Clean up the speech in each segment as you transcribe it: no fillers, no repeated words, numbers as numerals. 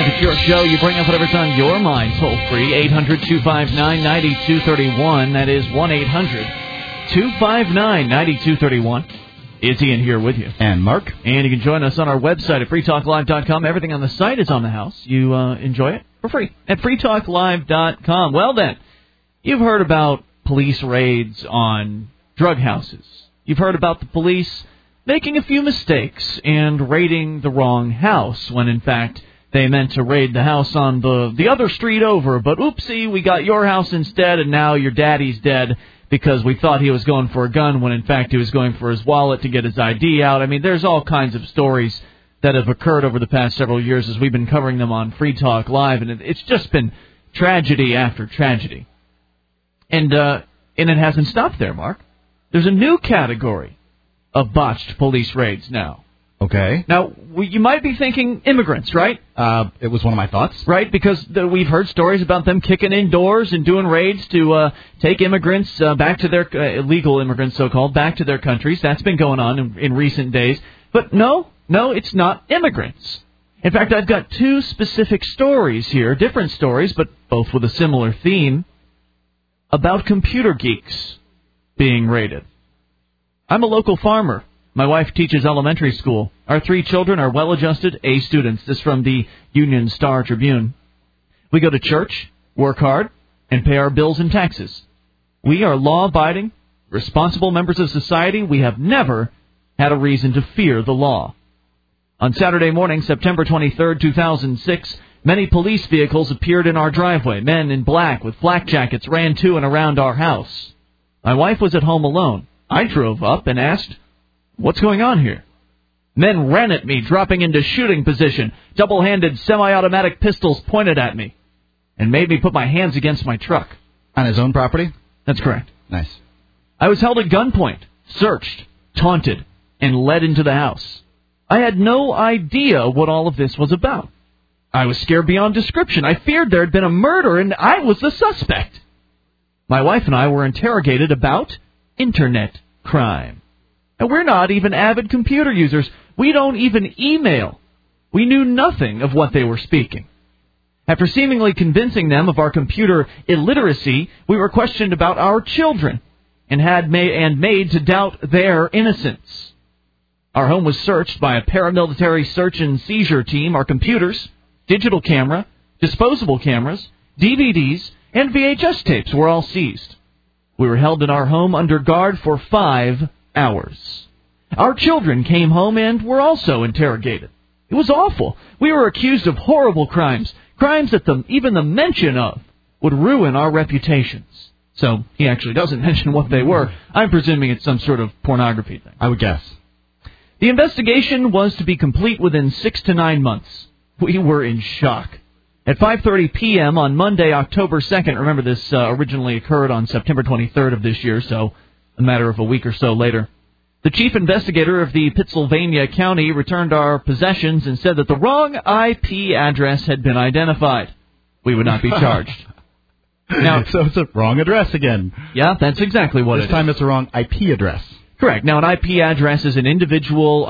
Live. It's your show. You bring up whatever's on your mind. Toll free, 800-259-9231. That is 1-800-259-9231. It's Ian here with you. And Mark. And you can join us on our website at freetalklive.com. Everything on the site is on the house. You enjoy it for free at freetalklive.com. Well, then, you've heard about police raids on drug houses. You've heard about the police making a few mistakes and raiding the wrong house when, in fact, they meant to raid the house on the other street over. But oopsie, we got your house instead, and now your daddy's dead because we thought he was going for a gun when, in fact, he was going for his wallet to get his ID out. I mean, there's all kinds of stories that have occurred over the past several years as we've been covering them on Free Talk Live, and it's just been tragedy after tragedy. And it hasn't stopped there, Mark. There's a new category of botched police raids now. Okay. Now, you might be thinking immigrants, right? It was one of my thoughts. Right, because we've heard stories about them kicking in doors and doing raids to take immigrants back to their, illegal immigrants so-called, back to their countries. That's been going on in recent days. But no, it's not immigrants. In fact, I've got two specific stories here, different stories, but both with a similar theme, about computer geeks being raided. I'm a local farmer. My wife teaches elementary school. Our 3 children are well-adjusted A students. This from the Union Star-Tribune. We go to church, work hard, and pay our bills and taxes. We are law-abiding, responsible members of society. We have never had a reason to fear the law. On Saturday morning, September 23, 2006, many police vehicles appeared in our driveway. Men in black with flak jackets ran to and around our house. My wife was at home alone. I drove up and asked, "What's going on here?" Men ran at me, dropping into shooting position. Double-handed semi-automatic pistols pointed at me and made me put my hands against my truck. On his own property? That's correct. Nice. I was held at gunpoint, searched, taunted, and led into the house. I had no idea what all of this was about. I was scared beyond description. I feared there had been a murder, and I was the suspect. My wife and I were interrogated about Internet crime. And we're not even avid computer users. We don't even email. We knew nothing of what they were speaking. After seemingly convincing them of our computer illiteracy, we were questioned about our children and made to doubt their innocence. Our home was searched by a paramilitary search and seizure team. Our computers, digital camera, disposable cameras, DVDs, and VHS tapes were all seized. We were held in our home under guard for 5 hours. Our children came home and were also interrogated. It was awful. We were accused of horrible crimes that even the mention of would ruin our reputations. So he actually doesn't mention what they were. I'm presuming it's some sort of pornography thing. I would guess. The investigation was to be complete within 6 to 9 months. We were in shock. At 5:30 p.m. on Monday, October 2nd, remember this originally occurred on September 23rd of this year, so a matter of a week or so later, the chief investigator of the Pittsylvania County returned our possessions and said that the wrong IP address had been identified. We would not be charged. Now, so it's a wrong address again. Yeah, that's exactly what it is. This time it's a wrong IP address. Correct. Now, an IP address is an individual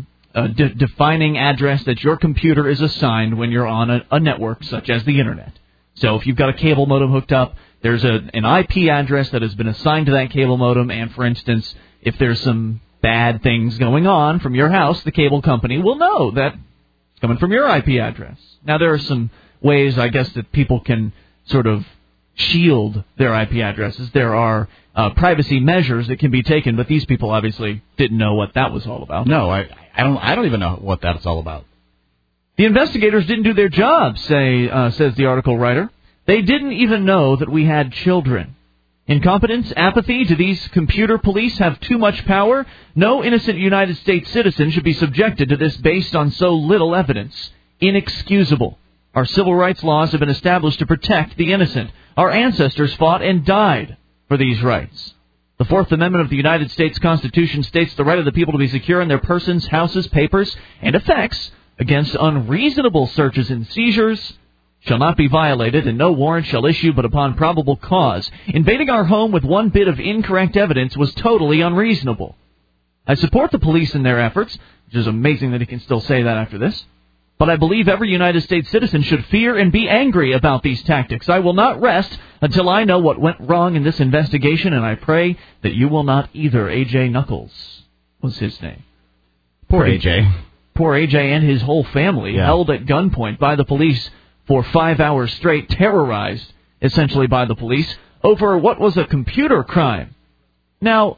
defining address that your computer is assigned when you're on a network such as the Internet. So if you've got a cable modem hooked up, there's an IP address that has been assigned to that cable modem, and for instance, if there's some bad things going on from your house, the cable company will know that it's coming from your IP address. Now, there are some ways, I guess, that people can sort of shield their IP addresses. There are privacy measures that can be taken, but these people obviously didn't know what that was all about. No, I don't even know what that's all about. The investigators didn't do their job, says the article writer. They didn't even know that we had children. Incompetence, apathy, do these computer police have too much power? No innocent United States citizen should be subjected to this based on so little evidence. Inexcusable. Our civil rights laws have been established to protect the innocent. Our ancestors fought and died for these rights. The Fourth Amendment of the United States Constitution states the right of the people to be secure in their persons, houses, papers, and effects against unreasonable searches and seizures shall not be violated, and no warrant shall issue but upon probable cause. Invading our home with one bit of incorrect evidence was totally unreasonable. I support the police in their efforts, which is amazing that he can still say that after this. But I believe every United States citizen should fear and be angry about these tactics. I will not rest until I know what went wrong in this investigation, and I pray that you will not either. A.J. Knuckles was his name. Poor A.J. Poor A.J. and his whole family held at gunpoint by the police for 5 hours straight, terrorized essentially by the police over what was a computer crime. Now,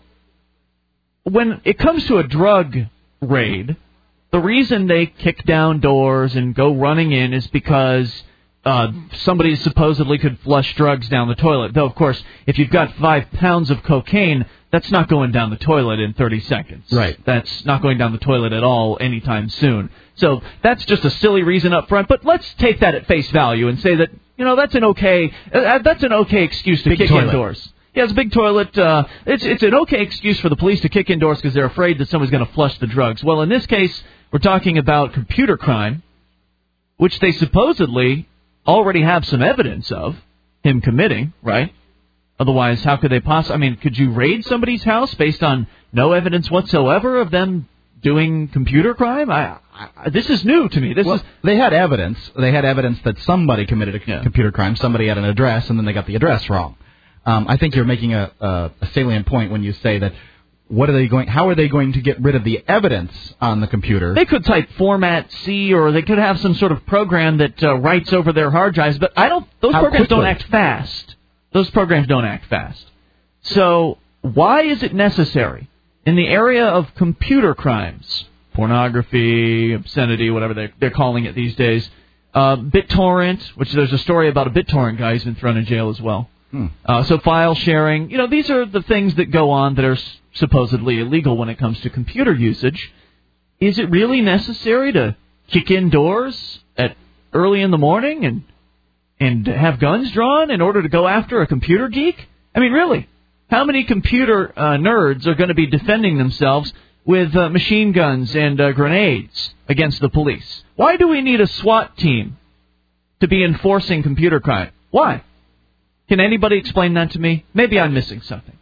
when it comes to a drug raid, the reason they kick down doors and go running in is because somebody supposedly could flush drugs down the toilet. Though, of course, if you've got 5 pounds of cocaine, that's not going down the toilet in 30 seconds. Right. That's not going down the toilet at all anytime soon. So that's just a silly reason up front. But let's take that at face value and say that, that's an okay excuse to kick indoors. Yeah, it's a big toilet. It's an okay excuse for the police to kick indoors because they're afraid that somebody's going to flush the drugs. Well, in this case, we're talking about computer crime, which they supposedly already have some evidence of him committing, right? Otherwise, how could they possibly... could you raid somebody's house based on no evidence whatsoever of them doing computer crime? This is new to me. They had evidence. They had evidence that somebody committed a computer crime. Somebody had an address, and then they got the address wrong. I think you're making a salient point when you say that. How are they going to get rid of the evidence on the computer? They could type format C, or they could have some sort of program that writes over their hard drives. But those programs don't act fast. Those programs don't act fast. So why is it necessary in the area of computer crimes, pornography, obscenity, whatever they're calling it these days, BitTorrent, which there's a story about a BitTorrent guy who's been thrown in jail as well. So file sharing, these are the things that go on that are supposedly illegal when it comes to computer usage. Is it really necessary to kick indoors at early in the morning and have guns drawn in order to go after a computer geek? Really, how many computer nerds are going to be defending themselves with machine guns and grenades against the police? Why do we need a SWAT team to be enforcing computer crime? Why? Can anybody explain that to me? Maybe I'm missing something.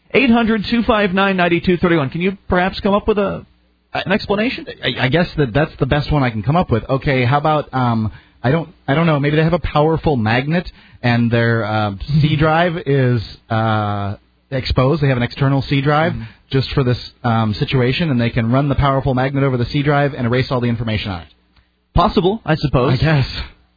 800-259-9231. Can you perhaps come up with an explanation? I guess that's the best one I can come up with. Okay, how about I don't know. Maybe they have a powerful magnet and their C drive is exposed. They have an external C drive just for this situation, and they can run the powerful magnet over the C drive and erase all the information on it. Possible, I suppose. I guess.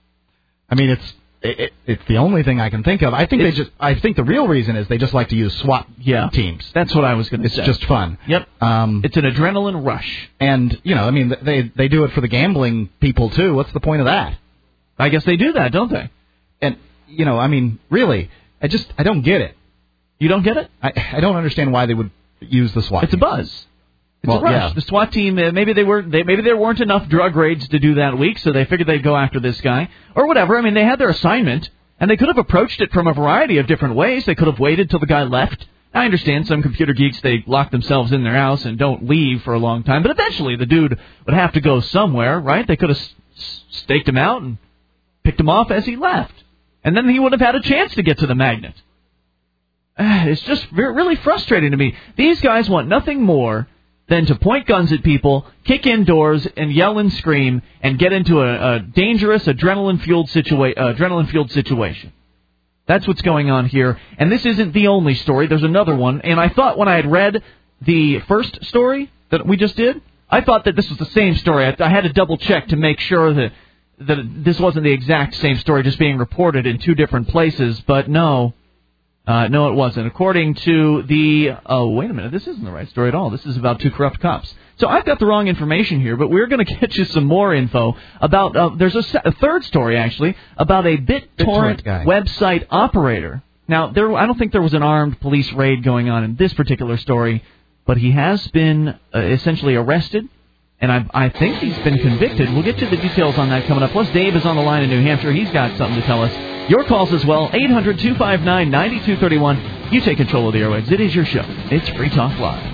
It's the only thing I can think of. I think the real reason is they just like to use SWAT teams. That's what I was going to say. It's just fun. Yep. It's an adrenaline rush. And, they do it for the gambling people, too. What's the point of that? I guess they do that, don't they? And, really, I don't get it. You don't get it? I don't understand why they would use the SWAT. It's a buzz. It's a rush. Yeah. The SWAT team, maybe there weren't enough drug raids to do that week, so they figured they'd go after this guy. Or whatever. They had their assignment, and they could have approached it from a variety of different ways. They could have waited till the guy left. I understand some computer geeks, they lock themselves in their house and don't leave for a long time, but eventually the dude would have to go somewhere, right? They could have staked him out and picked him off as he left. And then he would have had a chance to get to the magnet. It's just really frustrating to me. These guys want nothing more than to point guns at people, kick indoors, and yell and scream, and get into a dangerous, adrenaline-fueled situation. That's what's going on here. And this isn't the only story. There's another one. And I thought when I had read the first story that we just did, I thought that this was the same story. I had to double-check to make sure that this wasn't the exact same story, just being reported in two different places. But no. No, it wasn't. According to the... Oh, wait a minute. This isn't the right story at all. This is about two corrupt cops. So I've got the wrong information here, but we're going to get you some more info about... there's a third story, actually, about a BitTorrent website operator. Now, I don't think there was an armed police raid going on in this particular story, but he has been essentially arrested, and I think he's been convicted. We'll get to the details on that coming up. Plus, Dave is on the line in New Hampshire. He's got something to tell us. Your calls as well, 800-259-9231. You take control of the airwaves. It is your show. It's Free Talk Live.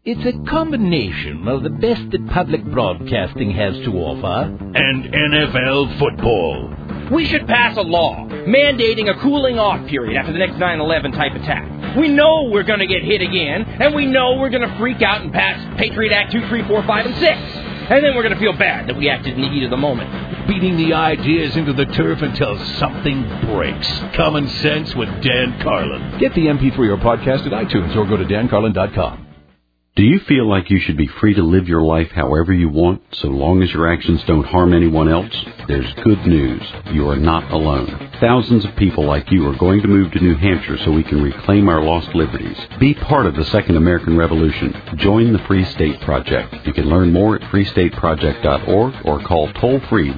It's a combination of the best that public broadcasting has to offer and NFL football. We should pass a law mandating a cooling-off period after the next 9/11 type attack. We know we're going to get hit again, and we know we're going to freak out and pass Patriot Act 2, 3, 4, 5, and 6. And then we're going to feel bad that we acted in the heat of the moment. Beating the ideas into the turf until something breaks. Common Sense with Dan Carlin. Get the MP3 or podcast at iTunes or go to dancarlin.com. Do you feel like you should be free to live your life however you want, so long as your actions don't harm anyone else? There's good news. You are not alone. Thousands of people like you are going to move to New Hampshire so we can reclaim our lost liberties. Be part of the Second American Revolution. Join the Free State Project. You can learn more at freestateproject.org or call toll-free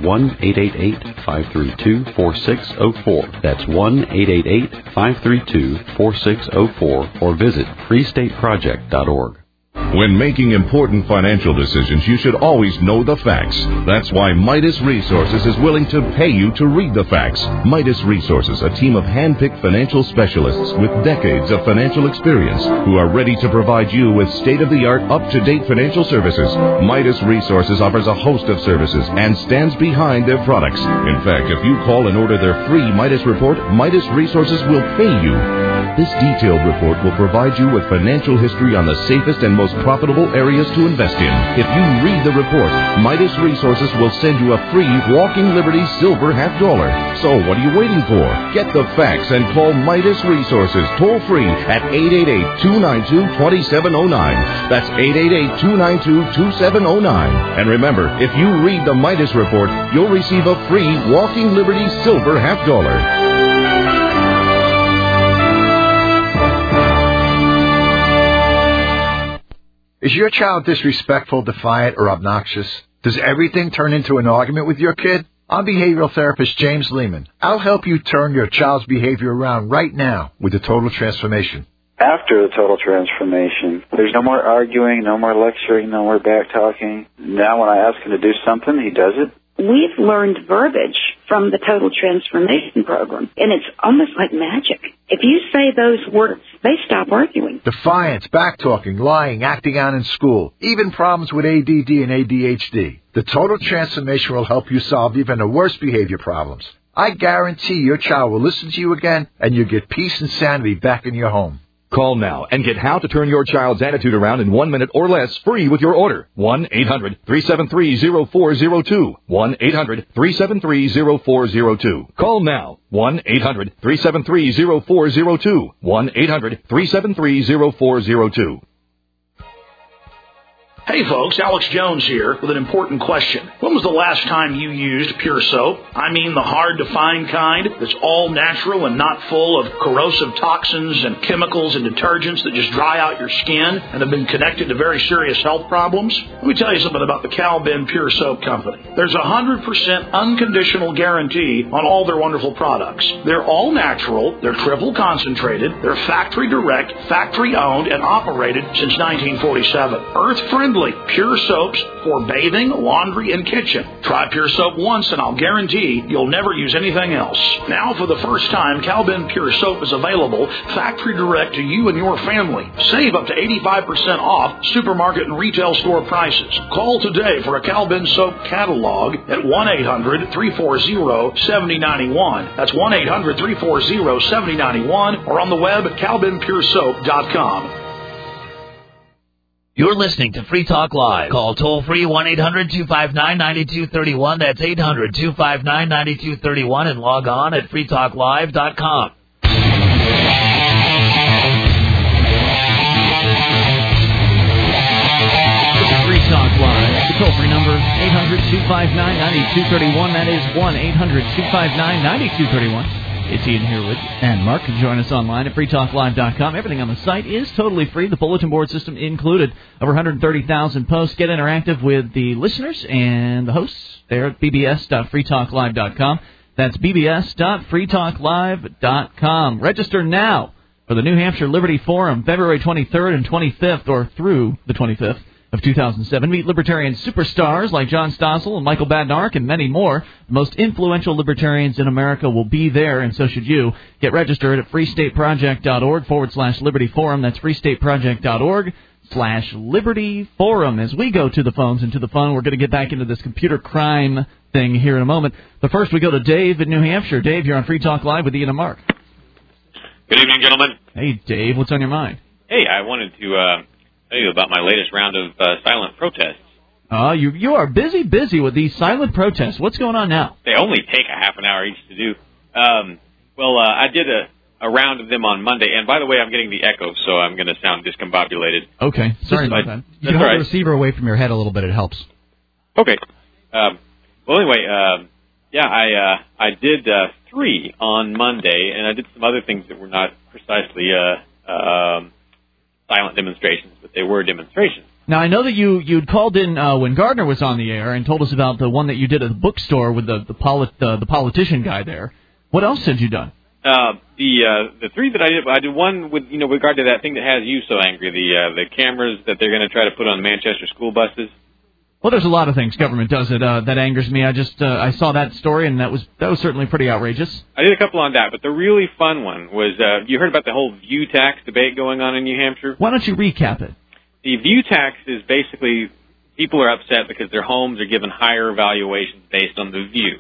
1-888-532-4604. That's 1-888-532-4604 or visit freestateproject.org. When making important financial decisions, you should always know the facts. That's why Midas Resources is willing to pay you to read the facts. Midas Resources, a team of hand-picked financial specialists with decades of financial experience who are ready to provide you with state-of-the-art, up-to-date financial services. Midas Resources offers a host of services and stands behind their products. In fact, if you call and order their free Midas report, Midas Resources will pay you. This detailed report will provide you with financial history on the safest and most profitable areas to invest in. If you read the report, Midas Resources will send you a free Walking Liberty silver $50. So what are you waiting for? Get the facts and call Midas Resources toll free at 888-292-2709. That's 888-292-2709. And remember, if you read the Midas report, you'll receive a free Walking Liberty silver $50. Is your child disrespectful, defiant, or obnoxious? Does everything turn into an argument with your kid? I'm behavioral therapist James Lehman. I'll help you turn your child's behavior around right now with the Total Transformation. After the Total Transformation, there's no more arguing, no more lecturing, no more back-talking. Now when I ask him to do something, he does it. We've learned verbiage from the Total Transformation Program, and it's almost like magic. If you say those words, they stop arguing. Defiance, back-talking, lying, acting out in school, even problems with ADD and ADHD. The Total Transformation will help you solve even the worst behavior problems. I guarantee your child will listen to you again, and you'll get peace and sanity back in your home. Call now and get how to turn your child's attitude around in 1 minute or less free with your order. 1-800-373-0402. 1-800-373-0402. Call now. 1-800-373-0402. 1-800-373-0402. Hey folks, Alex Jones here with an important question. When was the last time you used Pure Soap? I mean the hard-to-find kind that's all natural and not full of corrosive toxins and chemicals and detergents that just dry out your skin and have been connected to very serious health problems. Let me tell you something about the Cal-Ben Pure Soap Company. There's a 100% unconditional guarantee on all their wonderful products. They're all natural, they're triple concentrated, they're factory direct, factory owned, and operated since 1947. Earth-friendly. Pure soaps for bathing, laundry, and kitchen. Try Pure Soap once and I'll guarantee you'll never use anything else. Now for the first time, Cal-Ben Pure Soap is available factory direct to you and your family. Save up to 85% off supermarket and retail store prices. Call today for a Cal-Ben Soap catalog at 1-800-340-7091. That's 1-800-340-7091 or on the web at calbenpuresoap.com. You're listening to Free Talk Live. Call toll-free 1-800-259-9231. That's 800-259-9231 and log on at freetalklive.com. Free Talk Live. The toll-free number, 800-259-9231. That is 1-800-259-9231. It's Ian here with you. And Mark can join us online at freetalklive.com. Everything on the site is totally free, the bulletin board system included. Over 130,000 posts. Get interactive with the listeners and the hosts there at bbs.freetalklive.com. That's bbs.freetalklive.com. Register now for the New Hampshire Liberty Forum, February 23rd and 25th, or through the 25th. of 2007. Meet libertarian superstars like John Stossel and Michael Badnarik and many more. The most influential libertarians in America will be there, and so should you. Get registered at freestateproject.org/Liberty Forum. That's freestateproject.org/Liberty Forum. As we go to the phones and to the phone, we're going to get back into this computer crime thing here in a moment. But first, we go to Dave in New Hampshire. Dave, you're on Free Talk Live with Ian and Mark. Good evening, gentlemen. Hey, Dave, what's on your mind? Hey, I wanted to tell you about my latest round of silent protests. You are busy with these silent protests. What's going on now? They only take a half an hour each to do. I did a round of them on Monday, and by the way, I'm getting the echo, so I'm going to sound discombobulated. Okay, sorry about that. You can hold the receiver away from your head a little bit. It helps. Okay. I did 3 on Monday, and I did some other things that were not precisely silent demonstrations, but they were demonstrations. Now, I know that you'd called in when Gardner was on the air and told us about the one that you did at the bookstore with the politician guy there. What else had you done? The 3 that I did one with regard to that thing that has you so angry, the cameras that they're going to try to put on Manchester school buses. Well, there's a lot of things government does that angers me. I saw that story, and that was certainly pretty outrageous. I did a couple on that, but the really fun one was you heard about the whole view tax debate going on in New Hampshire? Why don't you recap it? The view tax is basically people are upset because their homes are given higher valuations based on the view.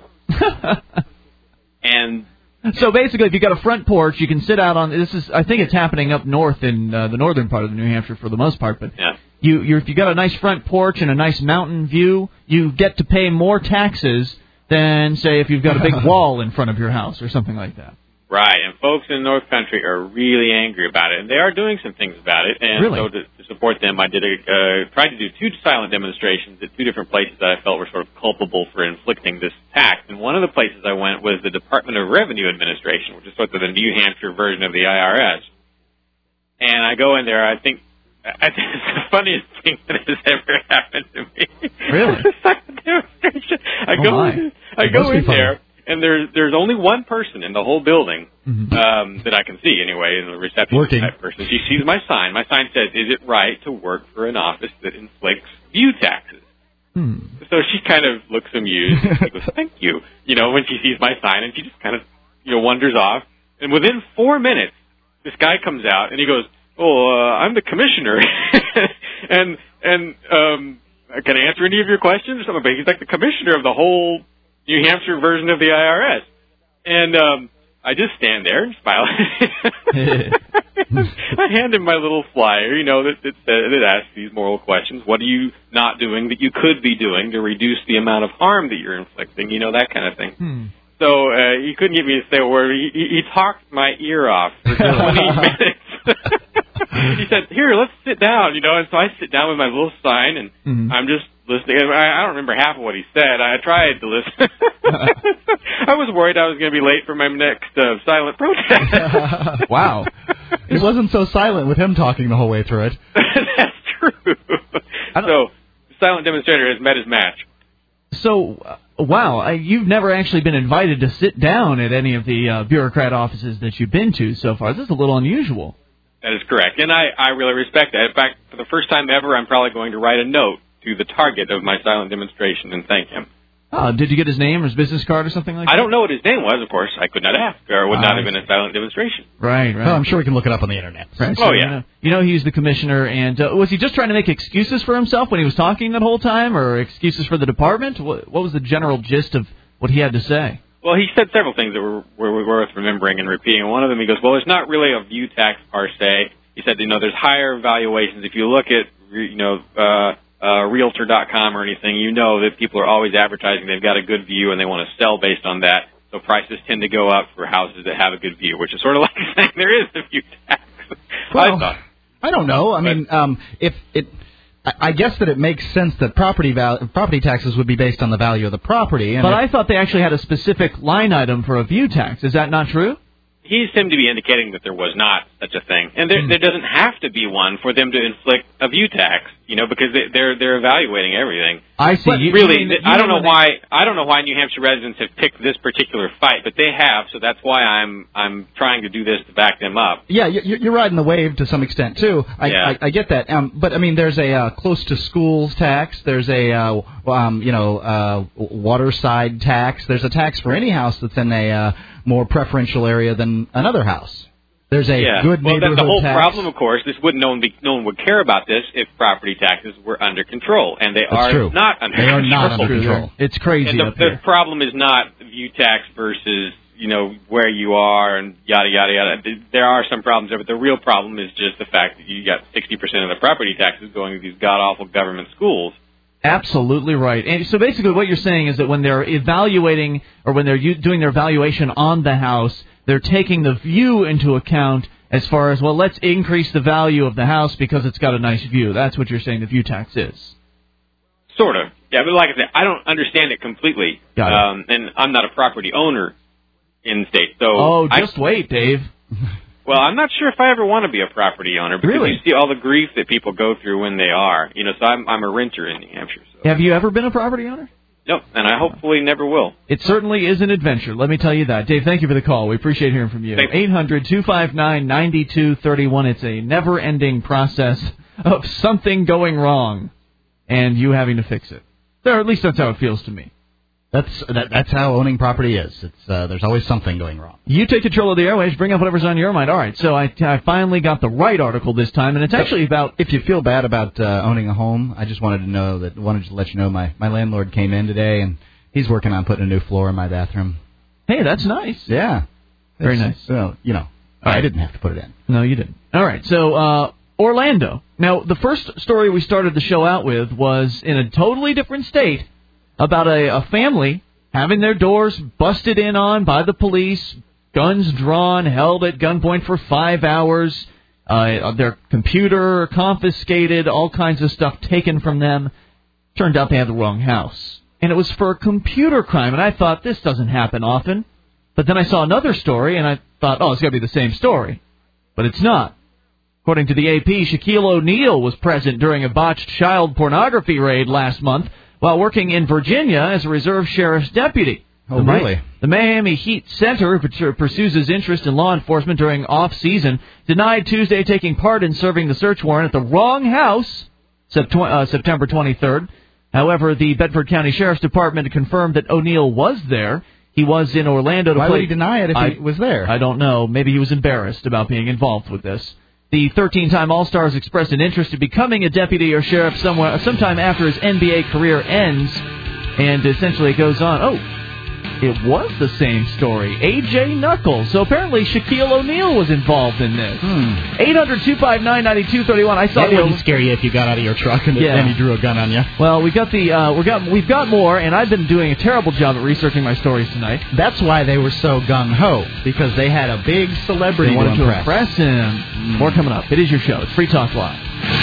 And so basically, if you got a front porch, you can sit out on. I think it's happening up north in the northern part of New Hampshire for the most part, but. Yeah. If you got a nice front porch and a nice mountain view, you get to pay more taxes than, say, if you've got a big wall in front of your house or something like that. Right, and folks in the North Country are really angry about it, and they are doing some things about it. And really? So to support them, I did tried to do 2 silent demonstrations at 2 different places that I felt were sort of culpable for inflicting this tax. And one of the places I went was the Department of Revenue Administration, which is sort of the New Hampshire version of the IRS. And I go in there, I think it's the funniest thing that has ever happened to me. Really? I go in there, and there's only one person in the whole building that I can see anyway, in the reception type person. She sees my sign. My sign says, "Is it right to work for an office that inflicts view taxes?" So she kind of looks amused. And she goes, "Thank you." When she sees my sign, and she just kind of wanders off. And within 4 minutes, this guy comes out, and he goes, I'm the commissioner, and can I answer any of your questions or something? But he's like the commissioner of the whole New Hampshire version of the IRS. And I just stand there and smile. I hand him my little flyer, that asks these moral questions. What are you not doing that you could be doing to reduce the amount of harm that you're inflicting? That kind of thing. So he couldn't get me to say a word. He talked my ear off for 20 minutes. He said, "Here, let's sit down," and so I sit down with my little sign, and I'm just listening. I don't remember half of what he said. I tried to listen. I was worried I was going to be late for my next silent protest. Wow. It wasn't so silent with him talking the whole way through it. That's true. So, the silent demonstrator has met his match. So, wow, you've never actually been invited to sit down at any of the bureaucrat offices that you've been to so far. This is a little unusual. That is correct, and I really respect that. In fact, for the first time ever, I'm probably going to write a note to the target of my silent demonstration and thank him. Did you get his name or his business card or something like that? I don't know what his name was, of course. I could not ask, or it would not have been a silent demonstration. Right. Well, I'm sure we can look it up on the Internet. Right. So, yeah. He's the commissioner, and was he just trying to make excuses for himself when he was talking that whole time, or excuses for the department? What was the general gist of what he had to say? Well, he said several things that were worth remembering and repeating. One of them, he goes, well, it's not really a view tax per se. He said, there's higher valuations. If you look at, Realtor.com or anything, that people are always advertising they've got a good view and they want to sell based on that. So prices tend to go up for houses that have a good view, which is sort of like saying there is a view tax. Well, I don't know. I guess that it makes sense that property taxes would be based on the value of the property. But I thought they actually had a specific line item for a view tax. Is that not true? He seemed to be indicating that there was not such a thing, and there doesn't have to be one for them to inflict a view tax, because they're evaluating everything. I see. But I don't know why New Hampshire residents have picked this particular fight, but they have, so that's why I'm trying to do this to back them up. Yeah, you're riding the wave to some extent too. I get that. But I mean, there's a close to schools tax. There's a waterside tax. There's a tax for any house that's in a more preferential area than another house. There's a good neighborhood the whole tax. problem, of course, no one would care about this if property taxes were under control, and they are not under control. They are not under control. It's crazy and up here. The problem is not view tax versus where you are and yada yada yada. There are some problems there, but the real problem is just the fact that you got 60% of the property taxes going to these god awful government schools. Absolutely right. And so basically what you're saying is that when they're evaluating or when they're doing their valuation on the house, they're taking the view into account as far as, well, let's increase the value of the house because it's got a nice view. That's what you're saying the view tax is. Sort of. Yeah, but like I said, I don't understand it completely. Got it. And I'm not a property owner in the state. So wait, Dave. Well, I'm not sure if I ever want to be a property owner because you see all the grief that people go through when they are. So I'm a renter in New Hampshire. So. Have you ever been a property owner? Nope, and I hopefully never will. It certainly is an adventure, let me tell you that. Dave, thank you for the call. We appreciate hearing from you. 800-259-9231. It's a never-ending process of something going wrong and you having to fix it. Or at least that's how it feels to me. That's how owning property is. It's there's always something going wrong. You take control of the airwaves, bring up whatever's on your mind. All right, so I finally got the right article this time, and it's actually about... If you feel bad about owning a home, I just wanted to let you know my landlord came in today, and he's working on putting a new floor in my bathroom. Hey, that's nice. Yeah. Very nice. So, I didn't have to put it in. No, you didn't. All right, so Orlando. Now, the first story we started the show out with was in a totally different state, about a family having their doors busted in on by the police, guns drawn, held at gunpoint for 5 hours, their computer confiscated, all kinds of stuff taken from them. Turned out they had the wrong house. And it was for a computer crime, and I thought, this doesn't happen often. But then I saw another story, and I thought, it's got to be the same story. But it's not. According to the AP, Shaquille O'Neal was present during a botched child pornography raid last month, while working in Virginia as a reserve sheriff's deputy. Oh, really? The Miami Heat center, which pursues his interest in law enforcement during off-season, denied Tuesday taking part in serving the search warrant at the wrong house, September 23rd. However, the Bedford County Sheriff's Department confirmed that O'Neal was there. He was in Orlando to play... Why would he deny it if he was there? I don't know. Maybe he was embarrassed about being involved with this. The 13-time All-Star has expressed an interest in becoming a deputy or sheriff sometime after his NBA career ends. And essentially it goes on, it was the same story. A.J. Knuckles. So apparently Shaquille O'Neal was involved in this. 800-259-9231. I saw that wouldn't scare you if you got out of your truck and he drew a gun on you. Well, we've got more, and I've been doing a terrible job at researching my stories tonight. That's why they were so gung-ho, because they had a big celebrity they wanted to impress him. More coming up. It is your show. It's Free Talk Live.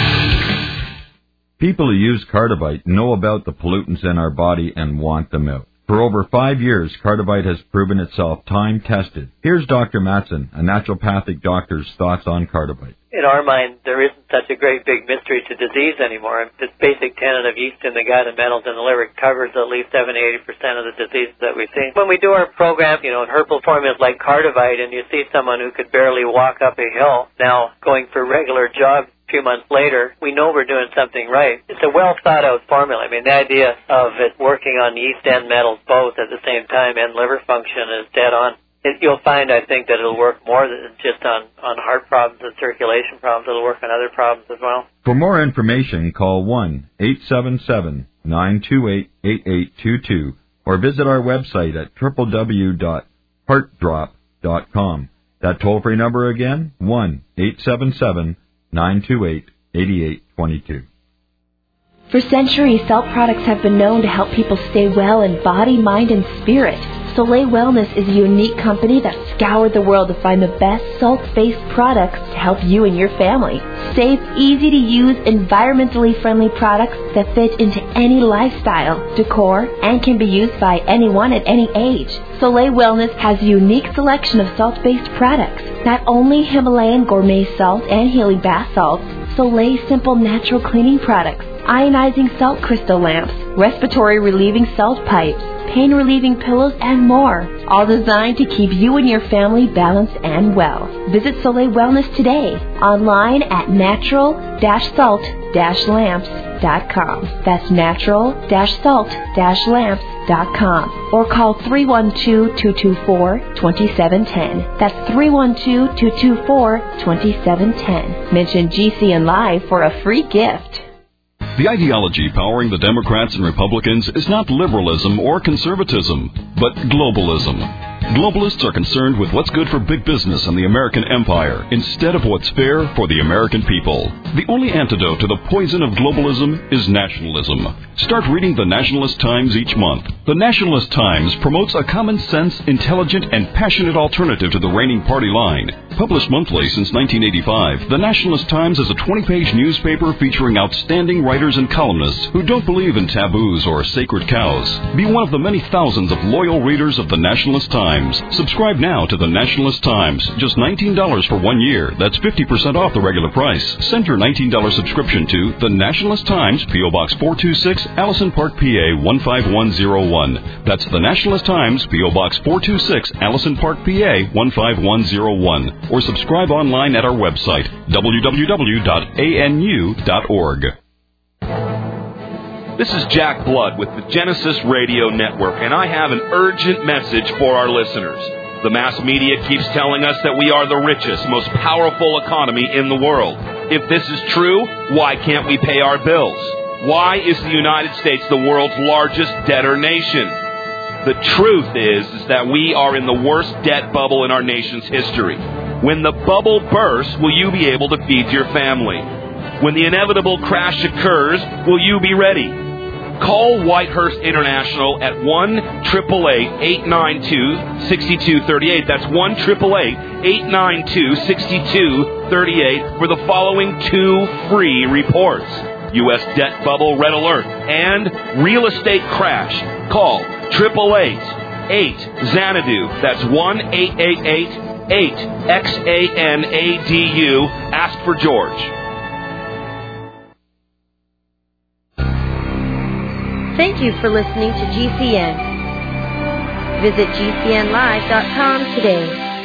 People who use Cardivite know about the pollutants in our body and want them out. For over 5 years, Cardivite has proven itself time-tested. Here's Dr. Matson, a naturopathic doctor's thoughts on Cardivite. In our mind, there isn't such a great big mystery to disease anymore. This basic tenet of yeast in the gut and metals in the liver covers at least 70-80% of the diseases that we see. When we do our program, in herbal formulas like Cardivite, and you see someone who could barely walk up a hill now going for regular jogs, few months later, we know we're doing something right. It's a well-thought-out formula. I mean, the idea of it working on yeast and metals both at the same time and liver function is dead on. You'll find, I think, that it'll work more than just on heart problems and circulation problems. It'll work on other problems as well. For more information, call 1-877-928-8822 or visit our website at www.heartdrop.com. That toll-free number again, 1-877-928-8822. For centuries, salt products have been known to help people stay well in body, mind, and spirit. Soleil Wellness is a unique company that scoured the world to find the best salt-based products to help you and your family. Safe, easy-to-use, environmentally friendly products that fit into any lifestyle, decor, and can be used by anyone at any age. Soleil Wellness has a unique selection of salt-based products. Not only Himalayan gourmet salt and healing bath salts, Soleil simple natural cleaning products, ionizing salt crystal lamps, respiratory relieving salt pipes, pain relieving pillows, and more. All designed to keep you and your family balanced and well. Visit Soleil Wellness today, online at natural-salt-lamps.com. That's natural-salt-lamps.com. Or call 312-224-2710. That's 312-224-2710. Mention GCN Live for a free gift. The ideology powering the Democrats and Republicans is not liberalism or conservatism, but globalism. Globalists are concerned with what's good for big business and the American empire instead of what's fair for the American people. The only antidote to the poison of globalism is nationalism. Start reading the Nationalist Times each month. The Nationalist Times promotes a common-sense, intelligent, and passionate alternative to the reigning party line. Published monthly since 1985, the Nationalist Times is a 20-page newspaper featuring outstanding writers and columnists who don't believe in taboos or sacred cows. Be one of the many thousands of loyal readers of the Nationalist Times. Subscribe now to the Nationalist Times. Just $19 for 1 year. That's 50% off the regular price. Send your $19 subscription to the Nationalist Times, P.O. Box 426, Allison Park, PA 15101. That's the Nationalist Times, P.O. Box 426, Allison Park, PA 15101. Or subscribe online at our website, www.anu.org. This is Jack Blood with the Genesis Radio Network, and I have an urgent message for our listeners. The mass media keeps telling us that we are the richest, most powerful economy in the world. If this is true, why can't we pay our bills? Why is the United States the world's largest debtor nation? The truth is that we are in the worst debt bubble in our nation's history. When the bubble bursts, will you be able to feed your family? When the inevitable crash occurs, will you be ready? Call Whitehurst International at 1-888-892-6238. That's 1-888-892-6238 for the following 2 free reports. U.S. Debt Bubble Red Alert and Real Estate Crash. Call 888-8-XANADU. That's 1-888-8-XANADU. Ask for George. Thank you for listening to GCN. Visit GCNlive.com today.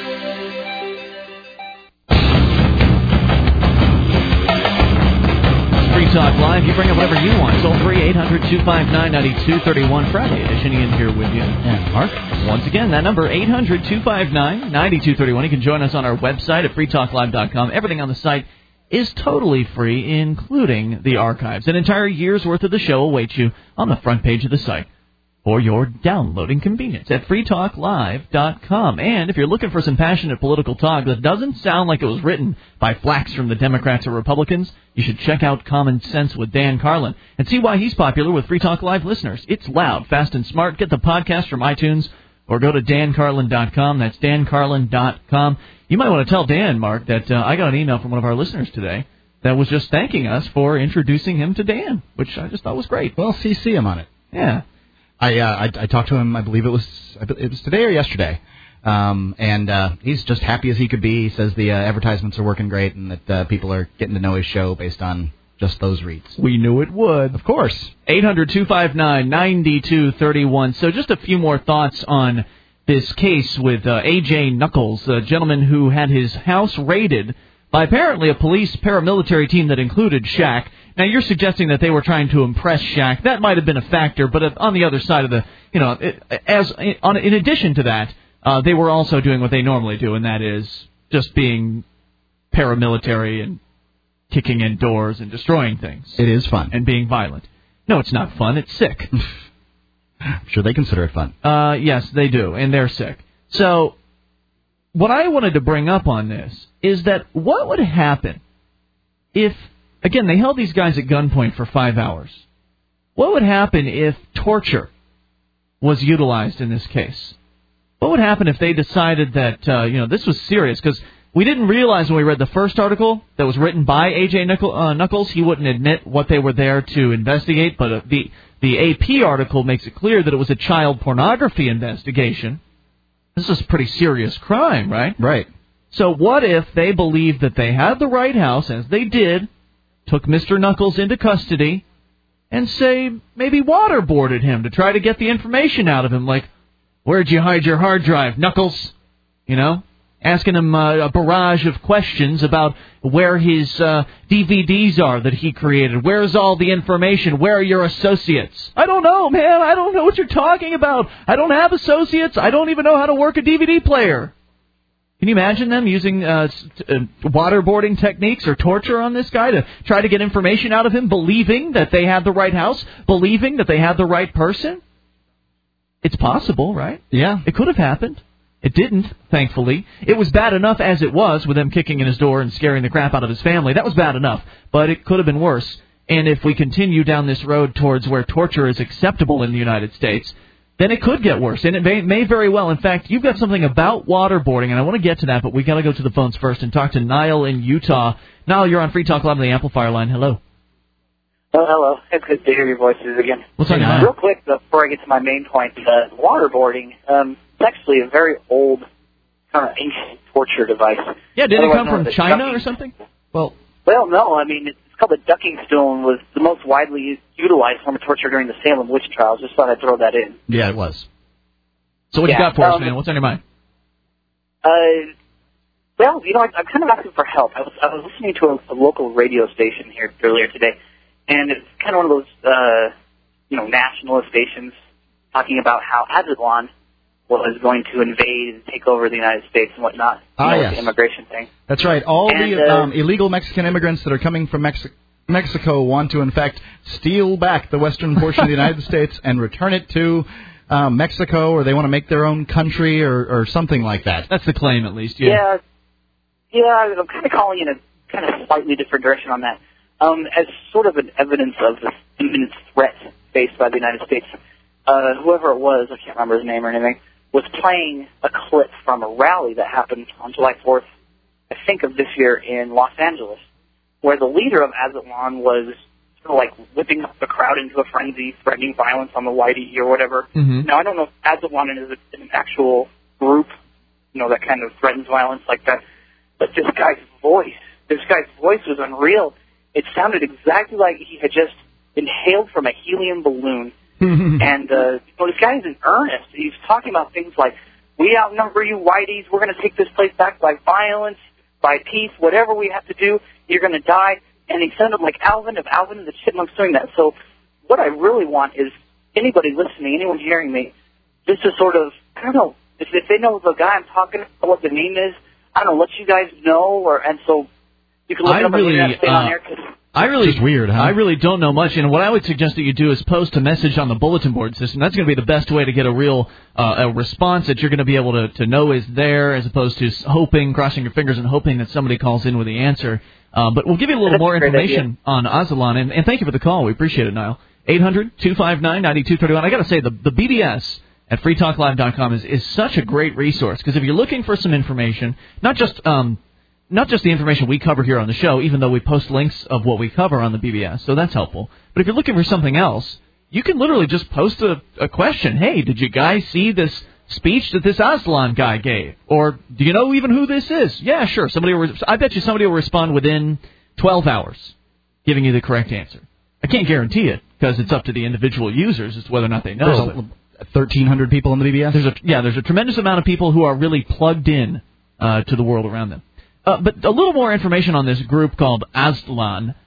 Free Talk Live. You bring up whatever you want. Toll free 800-259-9231. Friday edition. Ian here with you. And Mark. Once again, that number 800-259-9231. You can join us on our website at freetalklive.com. Everything on the site is totally free, including the archives. An entire year's worth of the show awaits you on the front page of the site for your downloading convenience at freetalklive.com. And if you're looking for some passionate political talk that doesn't sound like it was written by flacks from the Democrats or Republicans, you should check out Common Sense with Dan Carlin and see why he's popular with Free Talk Live listeners. It's loud, fast, and smart. Get the podcast from iTunes or go to dancarlin.com. That's dancarlin.com. You might want to tell Dan, Mark, that I got an email from one of our listeners today that was just thanking us for introducing him to Dan, which I just thought was great. Well, CC him on it. Yeah. I talked to him, I believe it was today or yesterday, and he's just happy as he could be. He says the advertisements are working great and that people are getting to know his show based on just those reads. We knew it would. Of course. 800-259-9231. So just a few more thoughts on this case with A.J. Knuckles, a gentleman who had his house raided by apparently a police paramilitary team that included Shaq. Now, you're suggesting that they were trying to impress Shaq. That might have been a factor, but on the other side of the, in addition to that, they were also doing what they normally do, and that is just being paramilitary and kicking in doors and destroying things. It is fun. And being violent. No, it's not fun. It's sick. I'm sure they consider it fun. Yes, they do, and they're sick. So what I wanted to bring up on this is that what would happen if, again, they held these guys at gunpoint for 5 hours. What would happen if torture was utilized in this case? What would happen if they decided that, this was serious? Because we didn't realize when we read the first article that was written by A.J. Knuckles, he wouldn't admit what they were there to investigate, but the AP article makes it clear that it was a child pornography investigation. This is a pretty serious crime, right? Right. So what if they believed that they had the right house, as they did, took Mr. Knuckles into custody, and say maybe waterboarded him to try to get the information out of him, like, where'd you hide your hard drive, Knuckles? You know? Asking him a barrage of questions about where his DVDs are that he created. Where's all the information? Where are your associates? I don't know, man. I don't know what you're talking about. I don't have associates. I don't even know how to work a DVD player. Can you imagine them using waterboarding techniques or torture on this guy to try to get information out of him, believing that they had the right house, believing that they had the right person? It's possible, right? Yeah. It could have happened. It didn't, thankfully. It was bad enough as it was with them kicking in his door and scaring the crap out of his family. That was bad enough, but it could have been worse. And if we continue down this road towards where torture is acceptable in the United States, then it could get worse, and it may very well. In fact, you've got something about waterboarding, and I want to get to that, but we got to go to the phones first and talk to Niall in Utah. Niall, you're on Free Talk Live on the Amplifier line. Hello. Oh, hello. It's good to hear your voices again. What's on your mind? Real quick, before I get to my main point, waterboarding, it's actually a very old, kind of ancient torture device. Yeah, did it come from China or something? Well, no. I mean, it's called the ducking stool, was the most widely utilized form of torture during the Salem witch trials. Just thought I'd throw that in. Yeah, it was. So what you got for us, man? What's on your mind? Well, you know, I'm kind of asking for help. I was listening to a local radio station here earlier today, and it's kind of one of those, nationalist stations talking about how Aztlan was going to invade and take over the United States and whatnot. Yes. The immigration thing. That's right. All the illegal Mexican immigrants that are coming from Mexico want to, in fact, steal back the western portion of the United States and return it to Mexico, or they want to make their own country or something like that. That's the claim, at least, Yeah, I'm kind of calling in a kind of slightly different direction on that. As sort of an evidence of the imminent threat faced by the United States, whoever it was, I can't remember his name or anything, was playing a clip from a rally that happened on July 4th, I think of this year, in Los Angeles, where the leader of Aztlan was sort of like whipping up the crowd into a frenzy, threatening violence on the Whitey or whatever. Mm-hmm. Now, I don't know if Aztlan is an actual group, that kind of threatens violence like that, but this guy's voice was unreal. It sounded exactly like he had just inhaled from a helium balloon. And this guy is in earnest. He's talking about things like, we outnumber you whiteys, we're going to take this place back by violence, by peace, whatever we have to do, you're going to die. And he sounded like Alvin of Alvin and the Chipmunks doing that. So what I really want is anybody listening, anyone hearing me, just to sort of, I don't know, if they know the guy I'm talking about, what the name is, I don't know, let you guys know, and so you can look it up on the internet, stay on air, Just weird, huh? I really don't know much, and what I would suggest that you do is post a message on the bulletin board system. That's going to be the best way to get a real a response that you're going to be able to know is there, as opposed to crossing your fingers and hoping that somebody calls in with the answer. But we'll give you a little more information on Aztlan, and thank you for the call. We appreciate it, Niall. 800-259-9231. I got to say, the BBS at freetalklive.com is such a great resource, because if you're looking for some information, not just the information we cover here on the show, even though we post links of what we cover on the BBS, so that's helpful. But if you're looking for something else, you can literally just post a question. Hey, did you guys see this speech that this Aztlan guy gave? Or do you know even who this is? Yeah, sure. I bet you somebody will respond within 12 hours giving you the correct answer. I can't guarantee it, because it's up to the individual users as to whether or not they know. There's 1,300 people in the BBS? There's a tremendous amount of people who are really plugged in to the world around them. But a little more information on this group called Aztlan.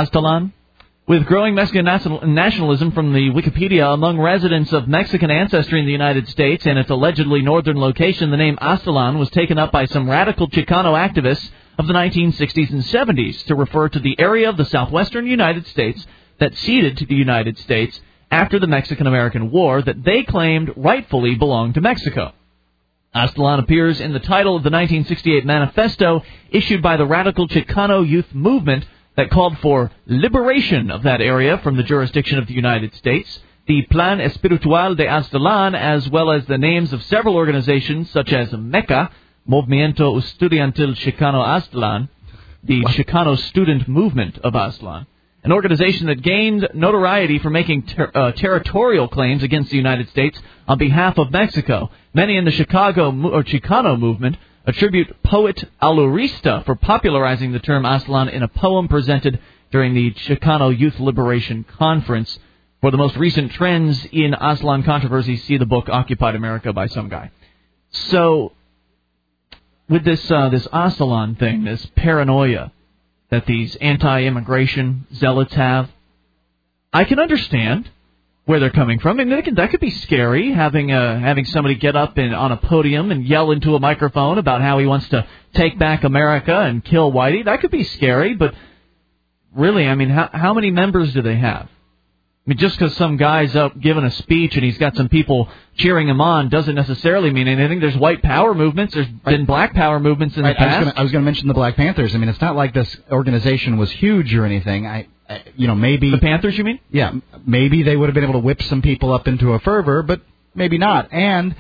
With growing Mexican nationalism from the Wikipedia among residents of Mexican ancestry in the United States and its allegedly northern location, the name Aztlan was taken up by some radical Chicano activists of the 1960s and 70s to refer to the area of the southwestern United States that ceded to the United States after the Mexican-American War that they claimed rightfully belonged to Mexico. Aztlan appears in the title of the 1968 manifesto issued by the radical Chicano youth movement that called for liberation of that area from the jurisdiction of the United States. The Plan Espiritual de Aztlan, as well as the names of several organizations such as MECA, Movimiento Estudiantil Chicano Aztlan, the Chicano Student Movement of Aztlan, an organization that gained notoriety for making territorial claims against the United States on behalf of Mexico. Many in the Chicano movement attribute poet Alurista for popularizing the term Aztlan in a poem presented during the Chicano Youth Liberation Conference. For the most recent trends in Aztlan controversy, see the book Occupied America by some guy. So, with this Aztlan thing, this paranoia that these anti-immigration zealots have, I can understand where they're coming from. And that could be scary, having somebody get up on a podium and yell into a microphone about how he wants to take back America and kill Whitey. That could be scary, but really, I mean, how many members do they have? I mean, just because some guy's up giving a speech and he's got some people cheering him on doesn't necessarily mean anything. There's white power movements. There's been black power movements in the past. I was going to mention the Black Panthers. I mean, it's not like this organization was huge or anything. Maybe... The Panthers, you mean? Yeah, maybe they would have been able to whip some people up into a fervor, but maybe not. And,